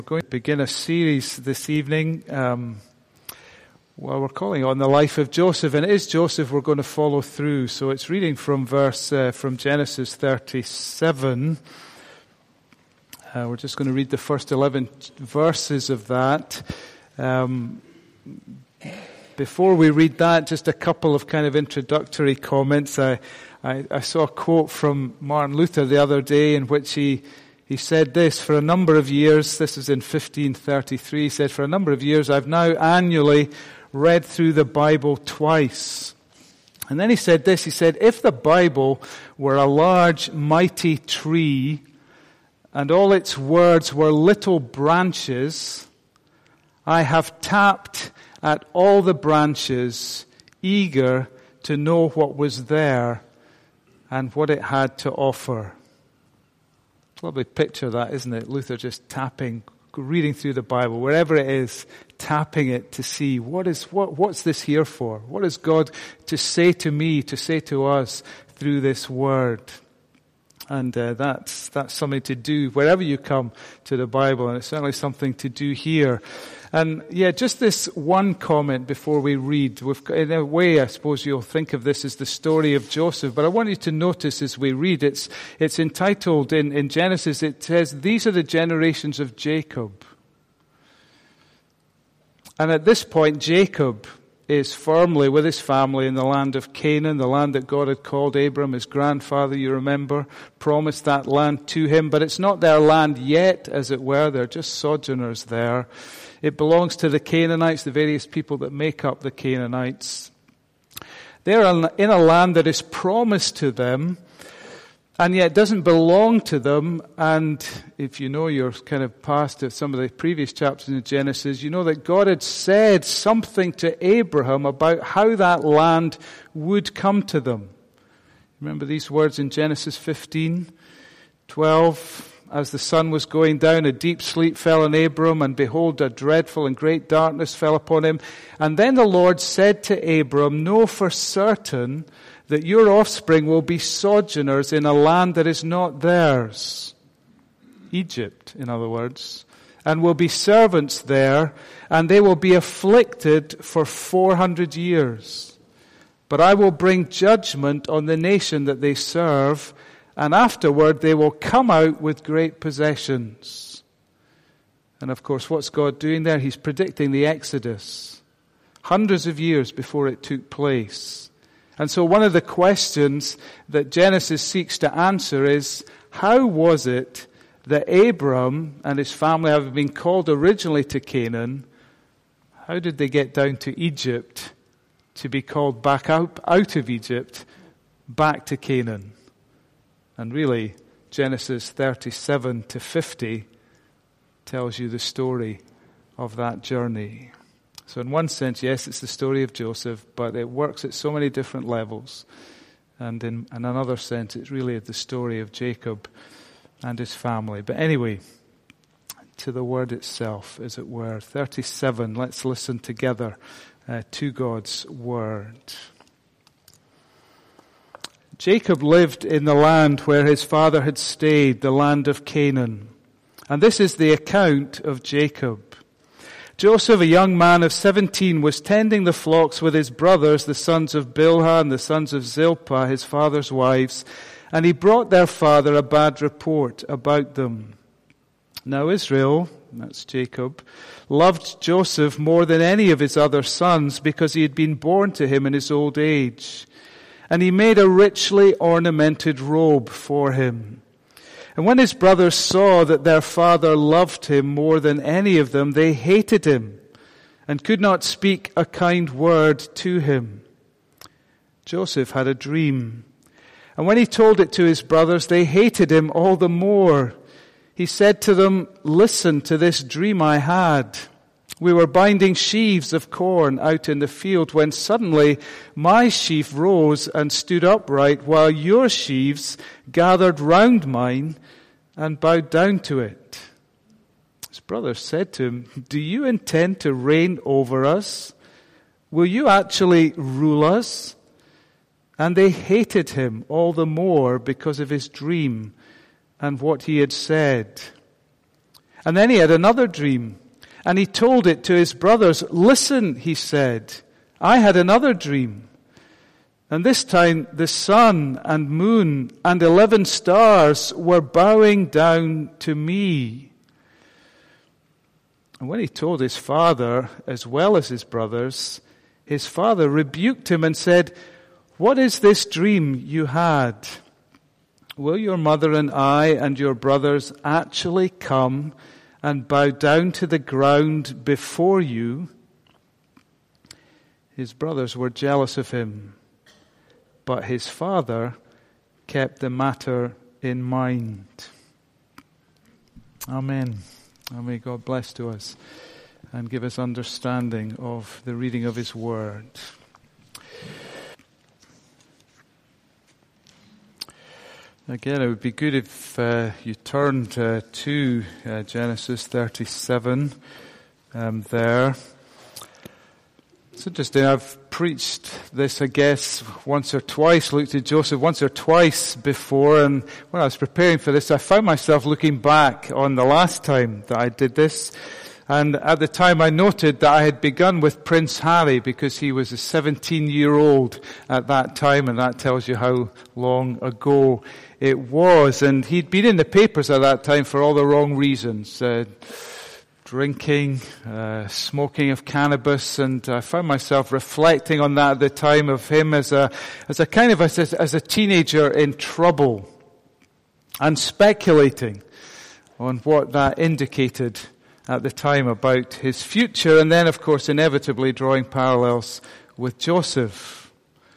We're going to begin a series this evening. We're calling on the life of Joseph, and it is Joseph we're going to follow through. So it's reading from from Genesis 37. We're just going to read the first 11 verses of that. Before we read that, just a couple of kind of introductory comments. I saw a quote from Martin Luther the other day in which he said this: for a number of years, this is in 1533, he said, for a number of years I've now annually read through the Bible twice. And then he said this, he said, if the Bible were a large, mighty tree, and all its words were little branches, I have tapped at all the branches, eager to know what was there and what it had to offer. Lovely picture that, isn't it? Luther just tapping, reading through the Bible, wherever it is, tapping it to see what's this here for? What is God to say to me, to say to us through this word? And that's something to do wherever you come to the Bible, and it's certainly something to do here. And just this one comment before we read. In a way, I suppose you'll think of this as the story of Joseph, but I want you to notice as we read, it's entitled in Genesis, it says, these are the generations of Jacob. And at this point, Jacob is firmly with his family in the land of Canaan, the land that God had called Abram, his grandfather, you remember, promised that land to him, but it's not their land yet, as it were. They're just sojourners there. It belongs to the Canaanites, the various people that make up the Canaanites. They're in a land that is promised to them, and yet doesn't belong to them. And if you know your kind of past of some of the previous chapters in Genesis, you know that God had said something to Abraham about how that land would come to them. Remember these words in Genesis 15:12. As the sun was going down, a deep sleep fell on Abram, and behold, a dreadful and great darkness fell upon him. And then the Lord said to Abram, know for certain that your offspring will be sojourners in a land that is not theirs. Egypt, in other words. And will be servants there, and they will be afflicted for 400 years. But I will bring judgment on the nation that they serve, and afterward they will come out with great possessions. And of course, what's God doing there? He's predicting the Exodus, hundreds of years before it took place. And so one of the questions that Genesis seeks to answer is, how was it that Abram and his family, having been called originally to Canaan, how did they get down to Egypt to be called back out of Egypt, back to Canaan? And really, Genesis 37 to 50 tells you the story of that journey. So in one sense, yes, it's the story of Joseph, but it works at so many different levels. And in another sense, it's really the story of Jacob and his family. But anyway, to the word itself, as it were. 37, let's listen together to God's word. Jacob lived in the land where his father had stayed, the land of Canaan. And this is the account of Jacob. Joseph, a young man of 17, was tending the flocks with his brothers, the sons of Bilhah and the sons of Zilpah, his father's wives, and he brought their father a bad report about them. Now Israel, that's Jacob, loved Joseph more than any of his other sons because he had been born to him in his old age. And he made a richly ornamented robe for him. And when his brothers saw that their father loved him more than any of them, they hated him and could not speak a kind word to him. Joseph had a dream. And when he told it to his brothers, they hated him all the more. He said to them, listen to this dream I had. We were binding sheaves of corn out in the field when suddenly my sheaf rose and stood upright while your sheaves gathered round mine and bowed down to it. His brothers said to him, do you intend to reign over us? Will you actually rule us? And they hated him all the more because of his dream and what he had said. And then he had another dream, and he told it to his brothers. Listen, he said, I had another dream. And this time the sun and moon and 11 stars were bowing down to me. And when he told his father, as well as his brothers, his father rebuked him and said, What is this dream you had? Will your mother and I and your brothers actually come and bow down to the ground before you? His brothers were jealous of him, but his father kept the matter in mind. Amen. And may God bless to us and give us understanding of the reading of his word. Again, it would be good if you turned to Genesis 37 there. It's interesting, I've preached this, I guess, once or twice, looked at Joseph once or twice before, and when I was preparing for this, I found myself looking back on the last time that I did this. And at the time I noted that I had begun with Prince Harry because he was a 17-year-old at that time, and that tells you how long ago it was. And he'd been in the papers at that time for all the wrong reasons. Drinking, smoking of cannabis, and I found myself reflecting on that at the time of him as a teenager in trouble, and speculating on what that indicated at the time about his future, and then of course inevitably drawing parallels with Joseph,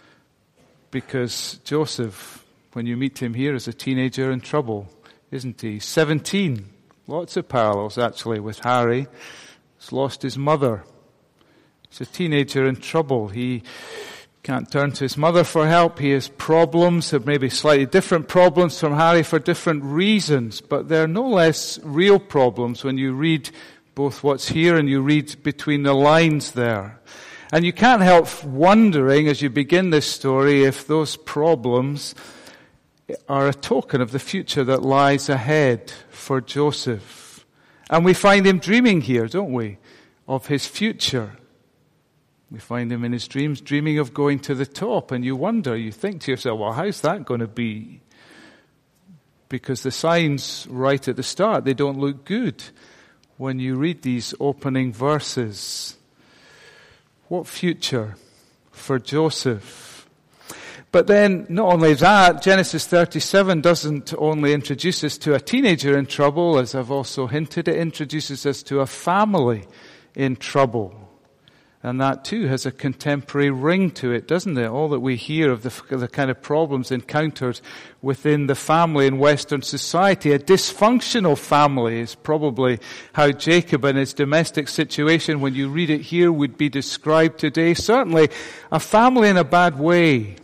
because Joseph, when you meet him here, is a teenager in trouble, isn't he? 17. Lots of parallels, actually, with Harry. He's lost his mother. He's a teenager in trouble. He can't turn to his mother for help. He has problems, maybe slightly different problems from Harry for different reasons, but they're no less real problems when you read both what's here and you read between the lines there. And you can't help wondering, as you begin this story, if those problems are a token of the future that lies ahead for Joseph. And we find him dreaming here, don't we, of his future. We find him in his dreams dreaming of going to the top, and you wonder, you think to yourself, well, how's that going to be? Because the signs right at the start, they don't look good when you read these opening verses. What future for Joseph? But then, not only that, Genesis 37 doesn't only introduce us to a teenager in trouble, as I've also hinted, it introduces us to a family in trouble. And that too has a contemporary ring to it, doesn't it? All that we hear of the kind of problems encountered within the family in Western society. A dysfunctional family is probably how Jacob and his domestic situation, when you read it here, would be described today. Certainly a family in a bad way.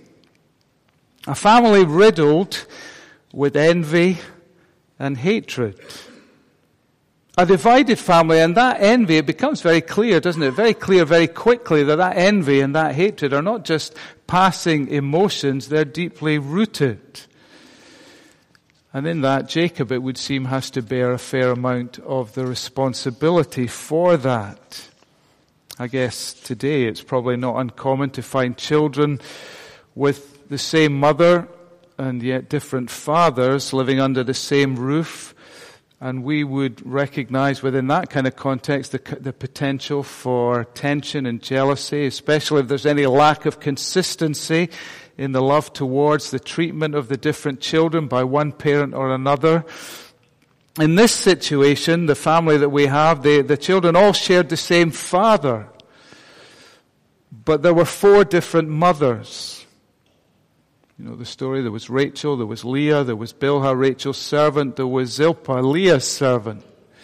A family riddled with envy and hatred. A divided family, and that envy, it becomes very clear, doesn't it? Very clear very quickly that envy and that hatred are not just passing emotions, they're deeply rooted. And in that, Jacob, it would seem, has to bear a fair amount of the responsibility for that. I guess today it's probably not uncommon to find children with the same mother and yet different fathers living under the same roof. And we would recognize within that kind of context the potential for tension and jealousy, especially if there's any lack of consistency in the love towards the treatment of the different children by one parent or another. In this situation, the family that we have, the children all shared the same father, but there were 4 different mothers. You know the story, there was Rachel, there was Leah, there was Bilhah, Rachel's servant, there was Zilpah, Leah's servant.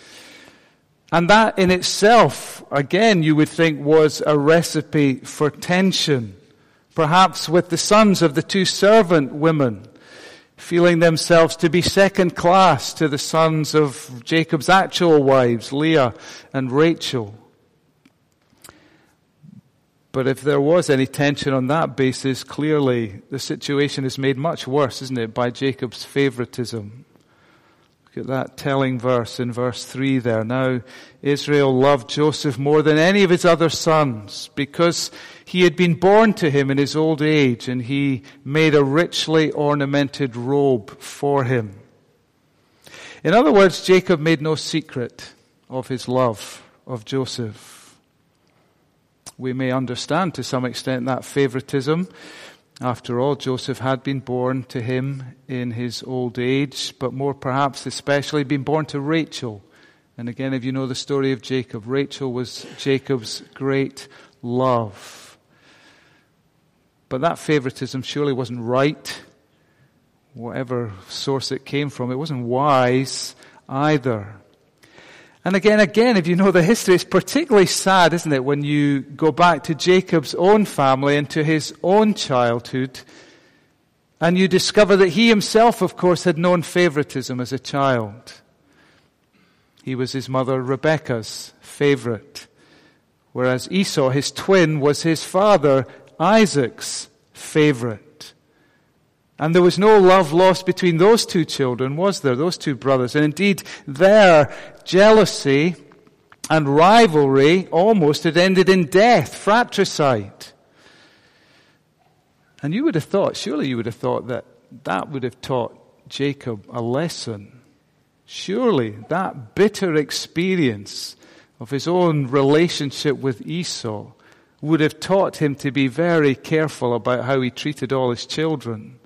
And that in itself, again, you would think was a recipe for tension. Perhaps with the sons of the 2 servant women, feeling themselves to be second class to the sons of Jacob's actual wives, Leah and Rachel. But if there was any tension on that basis, clearly the situation is made much worse, isn't it, by Jacob's favoritism. Look at that telling verse in verse 3 there. Now Israel loved Joseph more than any of his other sons because he had been born to him in his old age, and he made a richly ornamented robe for him. In other words, Jacob made no secret of his love of Joseph. We may understand to some extent that favoritism. After all, Joseph had been born to him in his old age, but more perhaps especially been born to Rachel. And again, if you know the story of Jacob, Rachel was Jacob's great love. But that favoritism surely wasn't right, whatever source it came from. It wasn't wise either. And again, if you know the history, it's particularly sad, isn't it, when you go back to Jacob's own family and to his own childhood, and you discover that he himself, of course, had known favoritism as a child. He was his mother Rebekah's favorite, whereas Esau, his twin, was his father Isaac's favorite. And there was no love lost between those two children, was there? Those two brothers. And indeed, their jealousy and rivalry almost had ended in death, fratricide. And surely you would have thought that would have taught Jacob a lesson. Surely that bitter experience of his own relationship with Esau would have taught him to be very careful about how he treated all his children.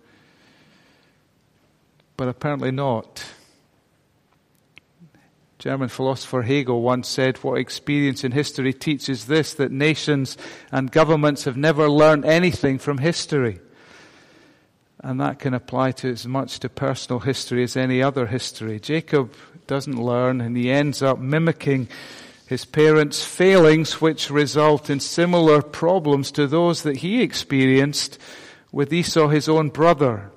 But apparently not. German philosopher Hegel once said, "What experience in history teaches this, that nations and governments have never learned anything from history." And that can apply to as much to personal history as any other history. Jacob doesn't learn, and he ends up mimicking his parents' failings, which result in similar problems to those that he experienced with Esau, his own brother.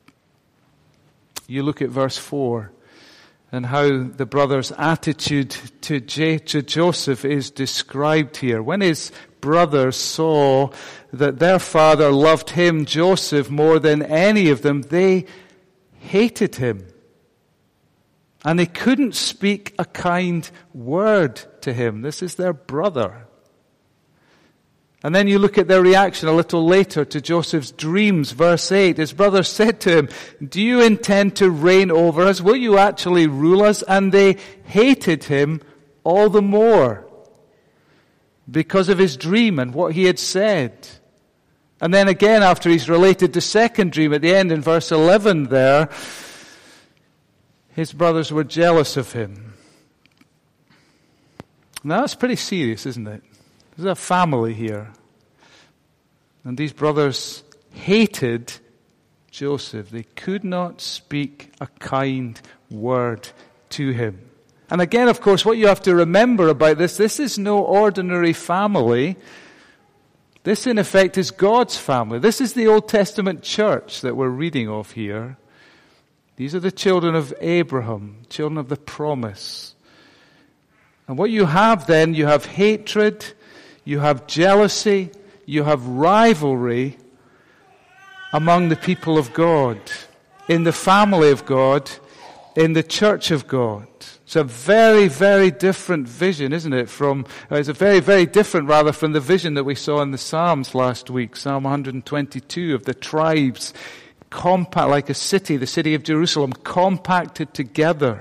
You look at verse 4 and how the brother's attitude to Joseph is described here. When his brothers saw that their father loved him, Joseph, more than any of them, they hated him. And they couldn't speak a kind word to him. This is their brother. And then you look at their reaction a little later to Joseph's dreams, verse 8. His brother said to him, "Do you intend to reign over us? Will you actually rule us?" And they hated him all the more because of his dream and what he had said. And then again, after he's related the second dream at the end in verse 11 there, his brothers were jealous of him. Now that's pretty serious, isn't it? There's a family here. And these brothers hated Joseph. They could not speak a kind word to him. And again, of course, what you have to remember about this is no ordinary family. This, in effect, is God's family. This is the Old Testament church that we're reading of here. These are the children of Abraham, children of the promise. And what you have then, you have hatred, you have jealousy, you have rivalry among the people of God, in the family of God, in the church of God. It's a very, very different vision, isn't it? It's a very, very different rather from the vision that we saw in the Psalms last week, Psalm 122, of the tribes compact like a city, the city of Jerusalem, compacted together.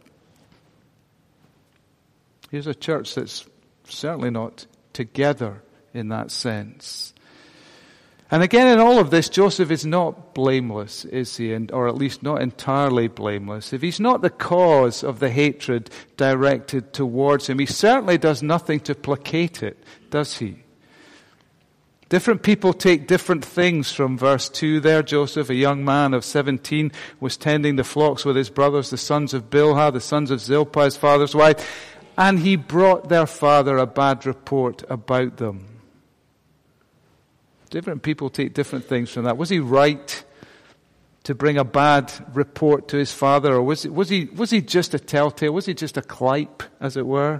Here's a church that's certainly not together in that sense. And again, in all of this, Joseph is not blameless, is he? Or at least not entirely blameless. If he's not the cause of the hatred directed towards him, he certainly does nothing to placate it, does he? Different people take different things from verse 2 there. Joseph, a young man of 17, was tending the flocks with his brothers, the sons of Bilhah, the sons of Zilpah, his father's wife, and he brought their father a bad report about them. Different people take different things from that. Was he right to bring a bad report to his father, or was he just a telltale? Was he just a clipe, as it were?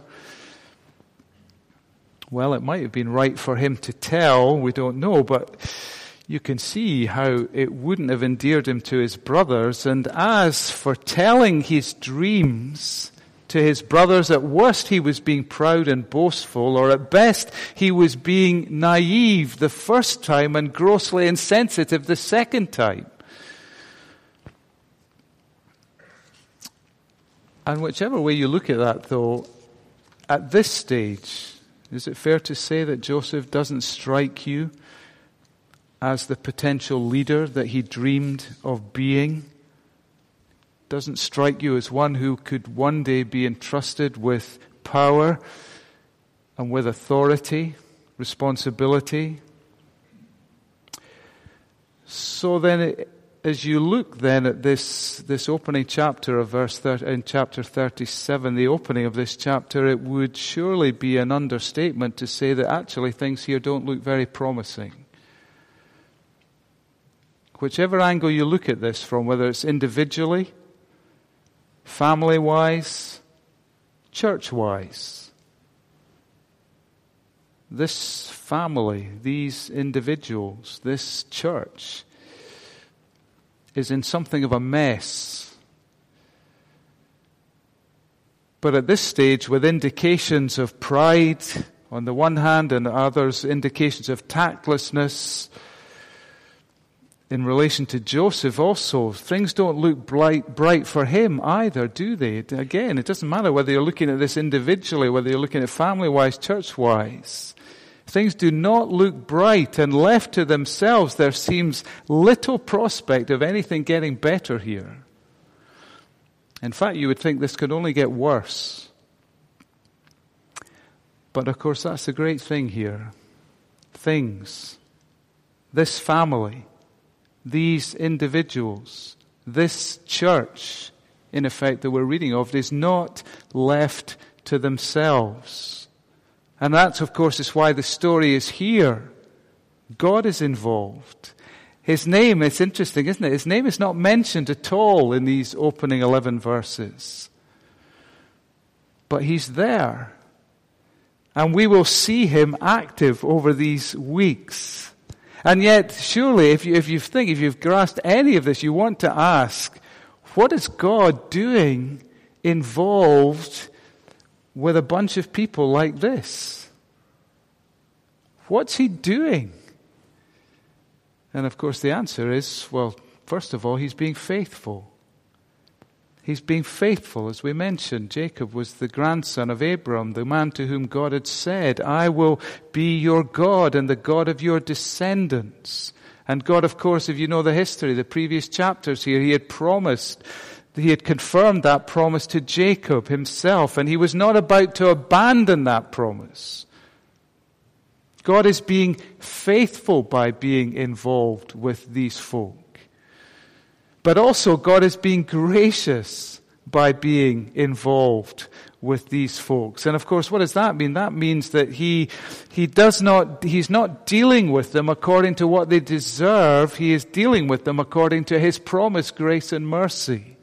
Well, it might have been right for him to tell, we don't know, but you can see how it wouldn't have endeared him to his brothers. And as for telling his dreams to his brothers, at worst he was being proud and boastful, or at best he was being naive the first time and grossly insensitive the second time. And whichever way you look at that, though, at this stage, is it fair to say that Joseph doesn't strike you as the potential leader that he dreamed of being? Doesn't strike you as one who could one day be entrusted with power and with authority, responsibility? So then, as you look then at this opening chapter of in chapter 37, the opening of this chapter, it would surely be an understatement to say that actually things here don't look very promising. Whichever angle you look at this from, whether it's individually, family-wise, church-wise, this family, these individuals, this church is in something of a mess. But at this stage, with indications of pride on the one hand and others indications of tactlessness in relation to Joseph also, things don't look bright for him either, do they? Again, it doesn't matter whether you're looking at this individually, whether you're looking at family-wise, church-wise. Things do not look bright, and left to themselves, there seems little prospect of anything getting better here. In fact, you would think this could only get worse. But of course, that's the great thing here. Things, this family, these individuals, this church, in effect, that we're reading of, is not left to themselves. And that, of course, is why the story is here. God is involved. His name, it's interesting, isn't it? His name is not mentioned at all in these opening 11 verses. But he's there. And we will see him active over these weeks. And yet, surely, if you've grasped any of this, you want to ask, what is God doing involved with a bunch of people like this? What's he doing? And of course the answer is, well, first of all, he's being faithful. He's being faithful, as we mentioned. Jacob was the grandson of Abram, the man to whom God had said, I will be your God and the God of your descendants. And God, of course, if you know the history, the previous chapters here, he had confirmed that promise to Jacob himself, and he was not about to abandon that promise. God is being faithful by being involved with these folk. But also God is being gracious by being involved with these folks. And of course, what does that mean? That means that he's not dealing with them according to what they deserve. He is dealing with them according to his promised grace and mercy.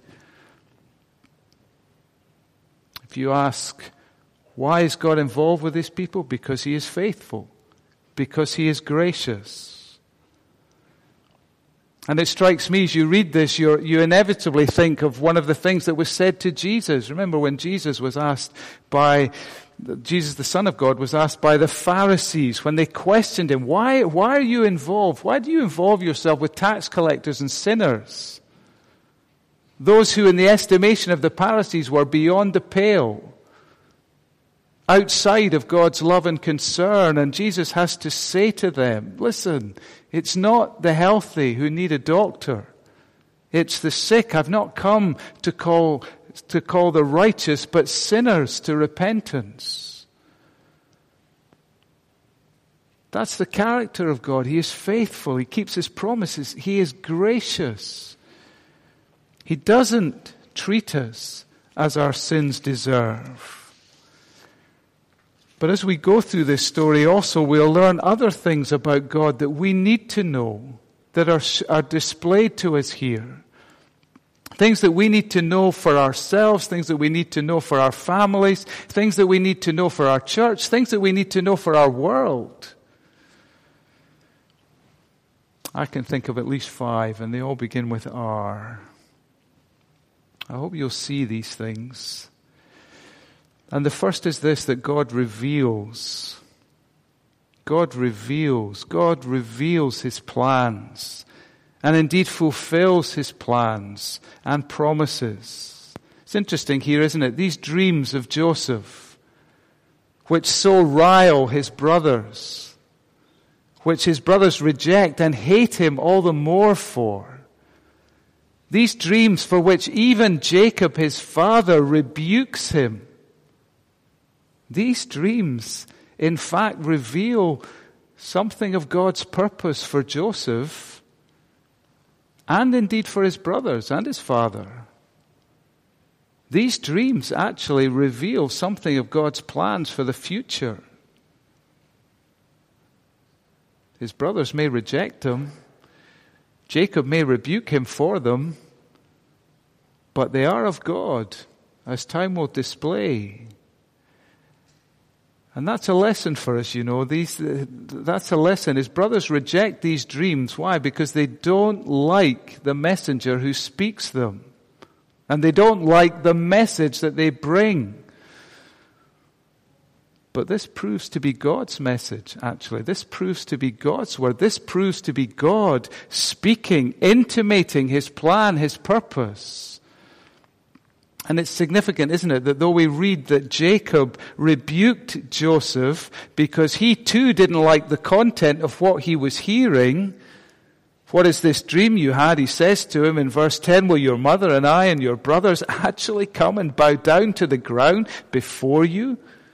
If you ask, why is God involved with these people? Because he is faithful. Because he is gracious. And it strikes me as you read this, you inevitably think of one of the things that was said to Jesus. Remember when Jesus the Son of God, was asked by the Pharisees when they questioned him, why are you involved? Why do you involve yourself with tax collectors and sinners? Those who in the estimation of the Pharisees were beyond the pale, outside of God's love and concern. And Jesus has to say to them, listen, it's not the healthy who need a doctor. It's the sick. I've not come to call the righteous, but sinners to repentance. That's the character of God. He is faithful. He keeps his promises. He is gracious. He doesn't treat us as our sins deserve. But as we go through this story also, we'll learn other things about God that we need to know, that are displayed to us here. Things that we need to know for ourselves, things that we need to know for our families, things that we need to know for our church, things that we need to know for our world. I can think of at least 5, and they all begin with R. I hope you'll see these things. And the first is this, that God reveals. God reveals. God reveals his plans, and indeed fulfills his plans and promises. It's interesting here, isn't it? These dreams of Joseph, which so rile his brothers, which his brothers reject and hate him all the more for. These dreams for which even Jacob, his father, rebukes him. These dreams, in fact, reveal something of God's purpose for Joseph, and indeed for his brothers and his father. These dreams actually reveal something of God's plans for the future. His brothers may reject him. Jacob may rebuke him for them. But they are of God, as time will display. And that's a lesson for us, you know. That's a lesson. His brothers reject these dreams. Why? Because they don't like the messenger who speaks them. And they don't like the message that they bring. But this proves to be God's message, actually. This proves to be God's word. This proves to be God speaking, intimating his plan, his purpose. And it's significant, isn't it, that though we read that Jacob rebuked Joseph because he too didn't like the content of what he was hearing. What is this dream you had? He says to him in verse 10, will your mother and I and your brothers actually come and bow down to the ground before you?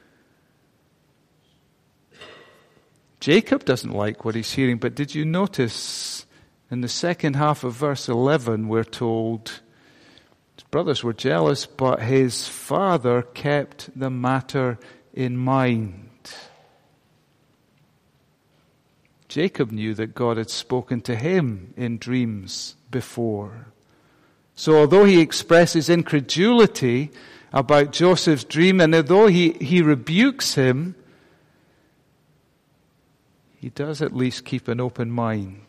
Jacob doesn't like what he's hearing, but did you notice in the second half of verse 11 we're told his brothers were jealous, but his father kept the matter in mind. Jacob knew that God had spoken to him in dreams before. So although he expresses incredulity about Joseph's dream, and although he rebukes him, he does at least keep an open mind.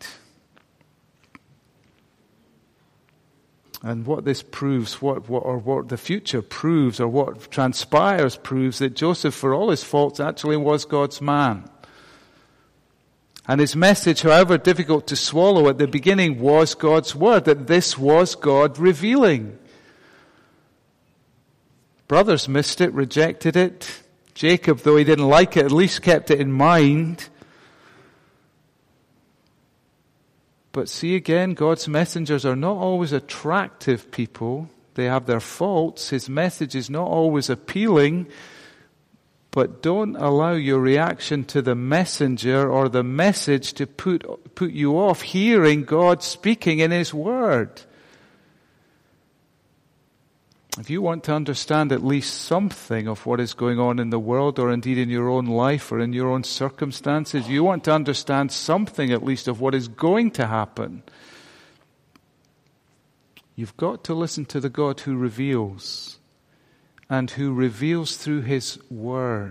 And what this proves, what the future proves, or what transpires proves that Joseph, for all his faults, actually was God's man. And his message, however difficult to swallow at the beginning, was God's word, that this was God revealing. Brothers missed it, rejected it. Jacob, though he didn't like it, at least kept it in mind. But see again, God's messengers are not always attractive people. They have their faults. His message is not always appealing. But don't allow your reaction to the messenger or the message to put you off hearing God speaking in his word. If you want to understand at least something of what is going on in the world, or indeed in your own life or in your own circumstances, you want to understand something at least of what is going to happen, you've got to listen to the God who reveals, and who reveals through his word.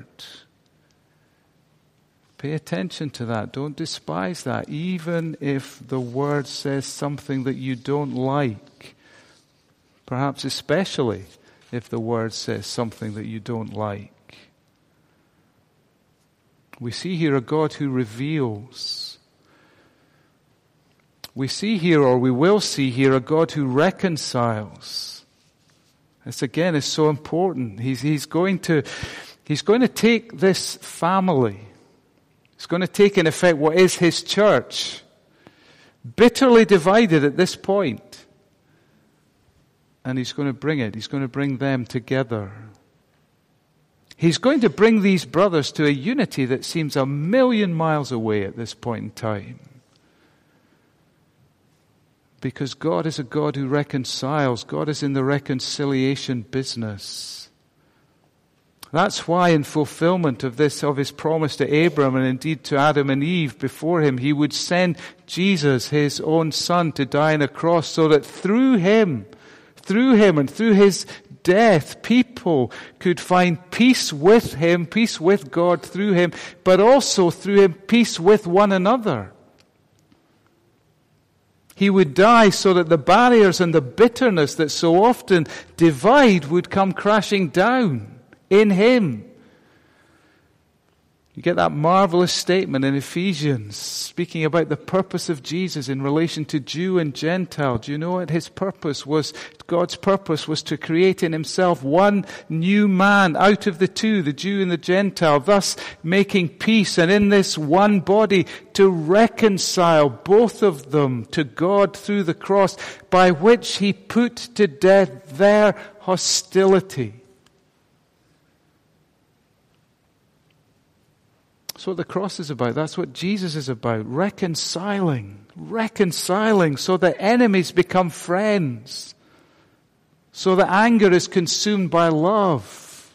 Pay attention to that. Don't despise that, even if the word says something that you don't like. Perhaps especially if the word says something that you don't like. We see here a God who reveals. We see here, or we will see here, a God who reconciles. This again is so important. He's going to take this family. He's going to take in effect what is his church, bitterly divided at this point. And he's going to bring them together. He's going to bring these brothers to a unity that seems 1,000,000 miles away at this point in time. Because God is a God who reconciles. God is in the reconciliation business. That's why, in fulfillment of his promise to Abram and indeed to Adam and Eve before him, he would send Jesus, his own son, to die on a cross, so that through him and through his death, people could find peace with him, peace with God through him, but also through him, peace with one another. He would die so that the barriers and the bitterness that so often divide would come crashing down in him. You get that marvelous statement in Ephesians, speaking about the purpose of Jesus in relation to Jew and Gentile. Do you know what his purpose was? God's purpose was to create in himself one new man out of the two, the Jew and the Gentile, thus making peace, and in this one body to reconcile both of them to God through the cross, by which he put to death their hostility. That's what the cross is about. That's what Jesus is about. Reconciling so that enemies become friends. So that anger is consumed by love.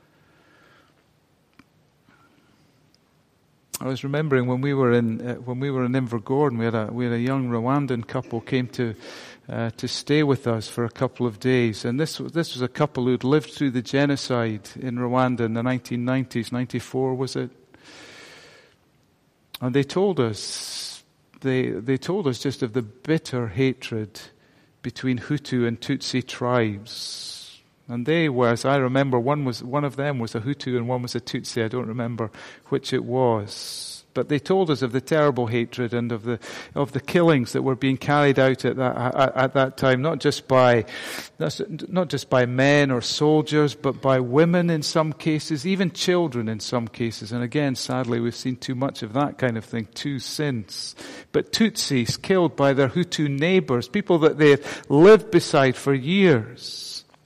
I was remembering when we were in Invergordon, we had a young Rwandan couple came to stay with us for a couple of days, and this was a couple who'd lived through the genocide in Rwanda in the 1990s, 94 was it? And they told us just of the bitter hatred between Hutu and Tutsi tribes. And they were, as I remember, one of them was a Hutu and one was a Tutsi. I don't remember which it was. But they told us of the terrible hatred and of the killings that were being carried out at that time, not just by men or soldiers, but by women in some cases, even children in some cases. And again, sadly, we've seen too much of that kind of thing too since. But Tutsis killed by their Hutu neighbors, people that they lived beside for years.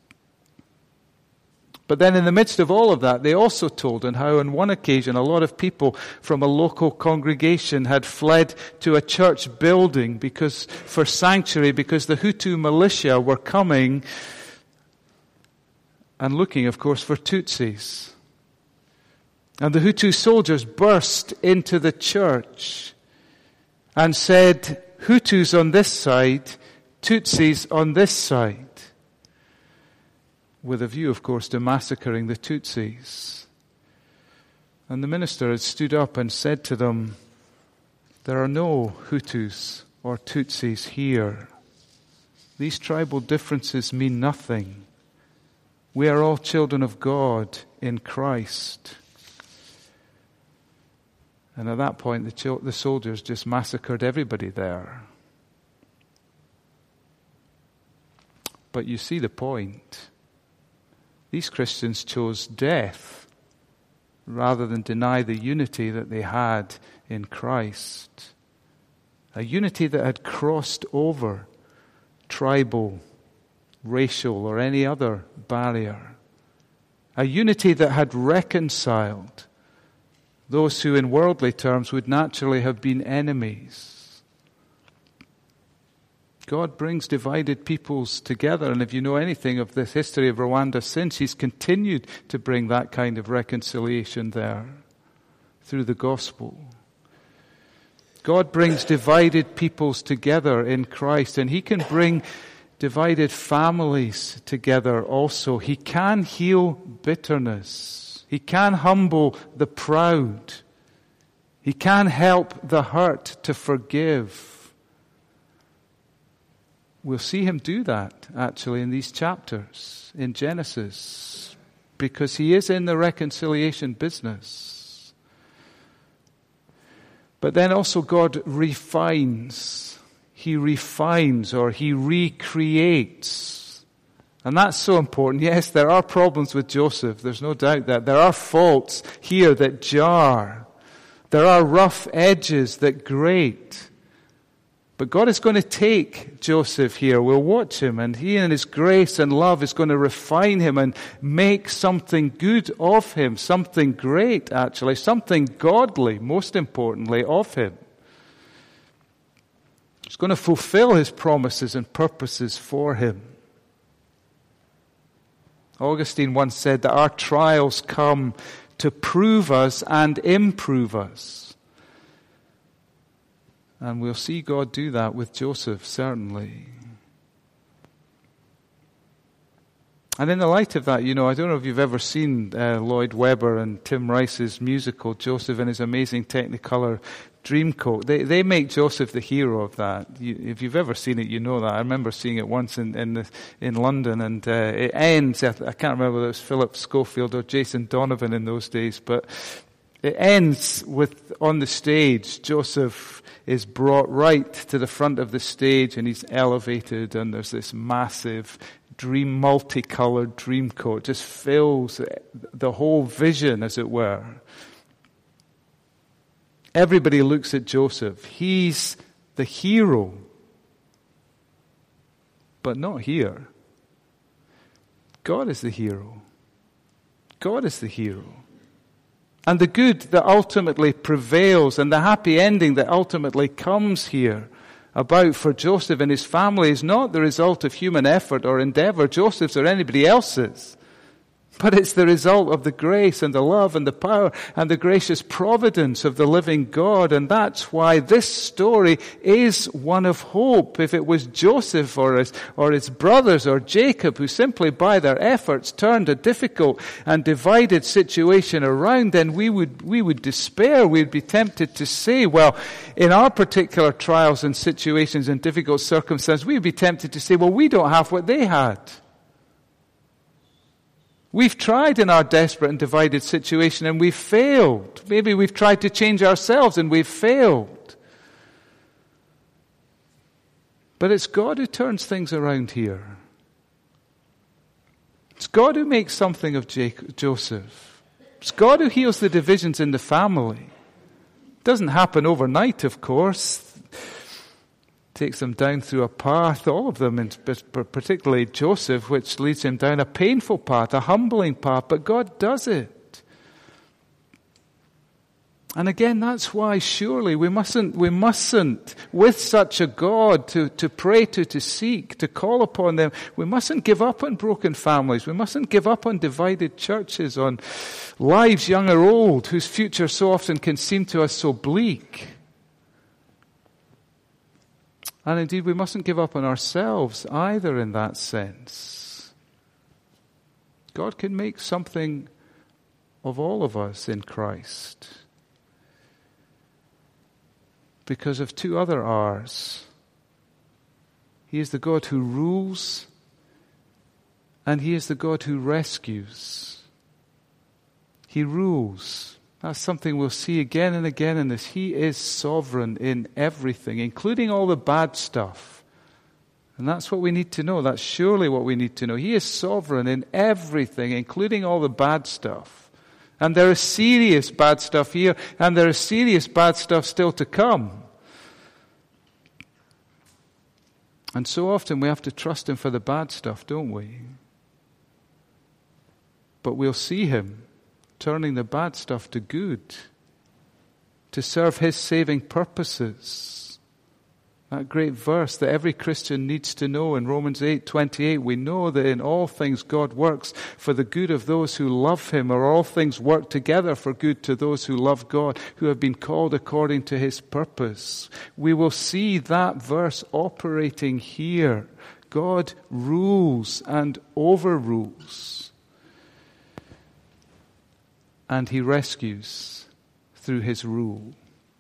But then in the midst of all of that, they also told on how on one occasion a lot of people from a local congregation had fled to a church building for sanctuary because the Hutu militia were coming and looking, of course, for Tutsis. And the Hutu soldiers burst into the church and said, Hutus on this side, Tutsis on this side. With a view, of course, to massacring the Tutsis. And the minister had stood up and said to them, there are no Hutus or Tutsis here. These tribal differences mean nothing. We are all children of God in Christ. And at that point, the soldiers just massacred everybody there. But you see the point. These Christians chose death rather than deny the unity that they had in Christ. A unity that had crossed over tribal, racial, or any other barrier. A unity that had reconciled those who in worldly terms would naturally have been enemies. God brings divided peoples together, and if you know anything of the history of Rwanda since, He's continued to bring that kind of reconciliation there through the gospel. God brings divided peoples together in Christ, and He can bring divided families together also. He can heal bitterness. He can humble the proud. He can help the hurt to forgive. We'll see Him do that, actually, in these chapters in Genesis, because He is in the reconciliation business. But then also God refines. He refines or He recreates. And that's so important. Yes, there are problems with Joseph. There's no doubt that. There are faults here that jar. There are rough edges that grate. But God is going to take Joseph here. We'll watch him, and He in His grace and love is going to refine him and make something good of him, something great actually, something godly, most importantly, of him. He's going to fulfill His promises and purposes for him. Augustine once said that our trials come to prove us and improve us. And we'll see God do that with Joseph, certainly. And in the light of that, I don't know if you've ever seen Lloyd Webber and Tim Rice's musical, Joseph and His Amazing Technicolor dream coat. They make Joseph the hero of that. If you've ever seen it, you know that. I remember seeing it once in London, and it ends. I can't remember whether it was Philip Schofield or Jason Donovan in those days, but it ends with, on the stage, Joseph is brought right to the front of the stage, and he's elevated, and there's this massive multicolored dream coat, just fills the whole vision, as it were. Everybody looks at Joseph. He's the hero. But not here. God is the hero. God is the hero. And the good that ultimately prevails, and the happy ending that ultimately comes here about for Joseph and his family, is not the result of human effort or endeavor, Joseph's or anybody else's. But it's the result of the grace and the love and the power and the gracious providence of the living God. And that's why this story is one of hope. If it was Joseph or his brothers or Jacob who simply by their efforts turned a difficult and divided situation around, then we would despair. We'd be tempted to say, well, in our particular trials and situations and difficult circumstances, we'd be tempted to say, well, we don't have what they had. We've tried in our desperate and divided situation and we've failed. Maybe we've tried to change ourselves and we've failed. But it's God who turns things around here. It's God who makes something of Joseph. It's God who heals the divisions in the family. It doesn't happen overnight, of course. Takes him down through a path, all of them, but particularly Joseph, which leads him down a painful path, a humbling path, but God does it. And again, that's why surely we mustn't, with such a God to pray to seek, to call upon them, we mustn't give up on broken families. We mustn't give up on divided churches, on lives young or old, whose future so often can seem to us so bleak. And indeed, we mustn't give up on ourselves either in that sense. God can make something of all of us in Christ because of two other R's. He is the God who rules, and He is the God who rescues. He rules. That's something we'll see again and again in this. He is sovereign in everything, including all the bad stuff. And that's what we need to know. That's surely what we need to know. He is sovereign in everything, including all the bad stuff. And there is serious bad stuff here, and there is serious bad stuff still to come. And so often we have to trust Him for the bad stuff, don't we? But we'll see Him turning the bad stuff to good, to serve His saving purposes. That great verse that every Christian needs to know in Romans 8:28, we know that in all things God works for the good of those who love Him, or all things work together for good to those who love God, who have been called according to His purpose. We will see that verse operating here. God rules and overrules. And He rescues through His rule.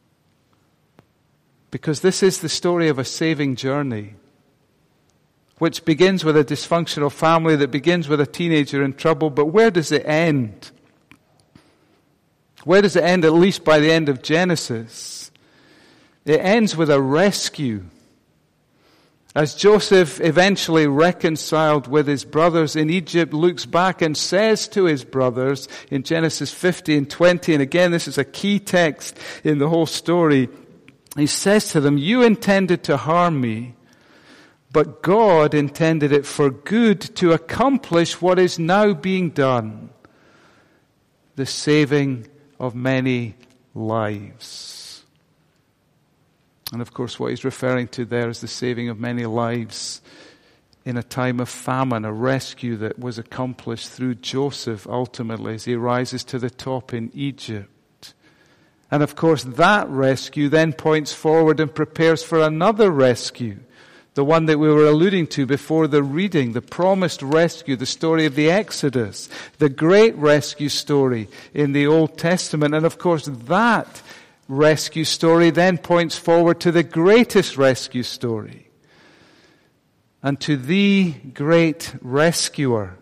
Because this is the story of a saving journey, which begins with a dysfunctional family, that begins with a teenager in trouble. But where does it end? Where does it end, at least by the end of Genesis? It ends with a rescue. As Joseph, eventually reconciled with his brothers in Egypt, looks back and says to his brothers in Genesis 50 and 20, and again this is a key text in the whole story, he says to them, "You intended to harm me, but God intended it for good to accomplish what is now being done, the saving of many lives." And of course what he's referring to there is the saving of many lives in a time of famine, a rescue that was accomplished through Joseph ultimately as he rises to the top in Egypt. And of course that rescue then points forward and prepares for another rescue, the one that we were alluding to before the reading, the promised rescue, the story of the Exodus, the great rescue story in the Old Testament. And of course that rescue story then points forward to the greatest rescue story and to the great rescuer,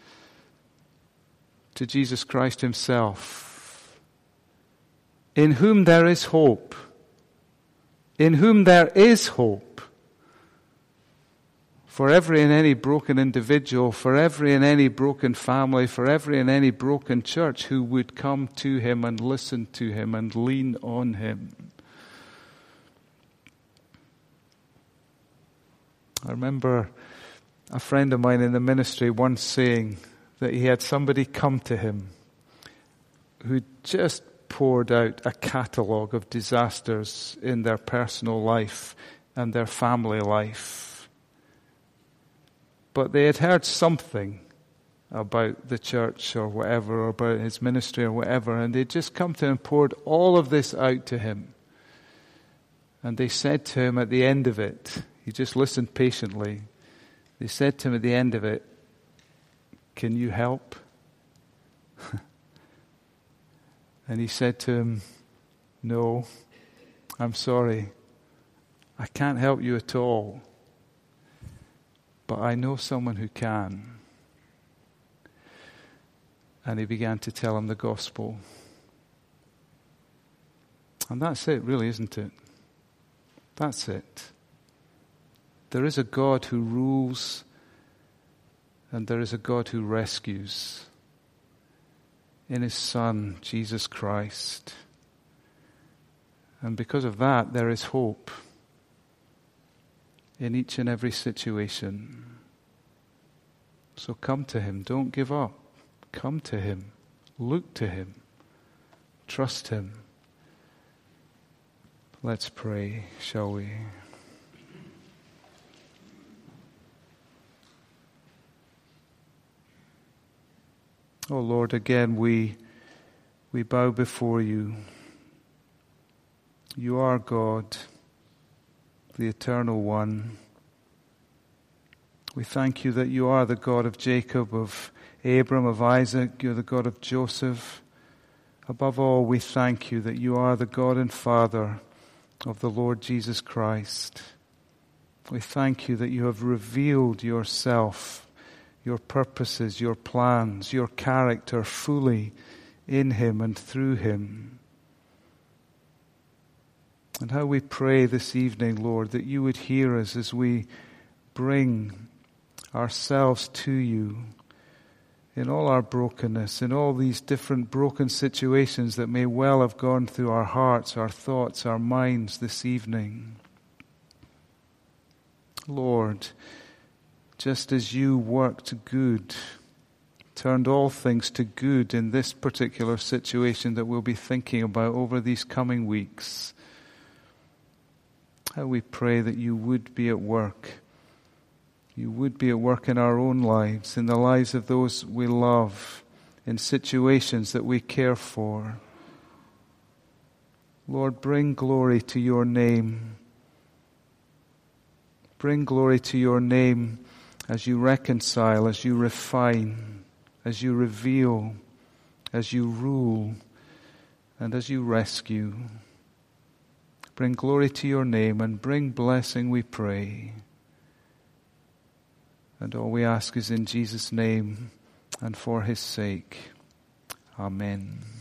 to Jesus Christ himself, in whom there is hope, in whom there is hope for every and any broken individual, for every and any broken family, for every and any broken church who would come to him and listen to him and lean on him. I remember a friend of mine in the ministry once saying that he had somebody come to him who just poured out a catalogue of disasters in their personal life and their family life. But they had heard something about the church or whatever, or about his ministry or whatever, and they'd just come to him and poured all of this out to him. And they said to him at the end of it, he just listened patiently, they said to him at the end of it, "Can you help?" And he said to him, "No, I'm sorry. I can't help you at all. But I know someone who can." And he began to tell him the gospel. And that's it, really, isn't it? That's it. There is a God who rules, and there is a God who rescues in his Son, Jesus Christ. And because of that, there is hope in each and every situation. So come to him. Don't give up. Come to him. Look to him. Trust him. Let's pray, shall we? Oh Lord, again we bow before you. You are God, the Eternal One. We thank you that you are the God of Jacob, of Abram, of Isaac. You're the God of Joseph. Above all, we thank you that you are the God and Father of the Lord Jesus Christ. We thank you that you have revealed yourself, your purposes, your plans, your character fully in him and through him. And how we pray this evening, Lord, that you would hear us as we bring ourselves to you in all our brokenness, in all these different broken situations that may well have gone through our hearts, our thoughts, our minds this evening. Lord, just as you worked good, turned all things to good in this particular situation that we'll be thinking about over these coming weeks, how we pray that you would be at work. You would be at work in our own lives, in the lives of those we love, in situations that we care for. Lord, bring glory to your name. Bring glory to your name as you reconcile, as you refine, as you reveal, as you rule, and as you rescue. Bring glory to your name and bring blessing, we pray. And all we ask is in Jesus' name and for his sake. Amen.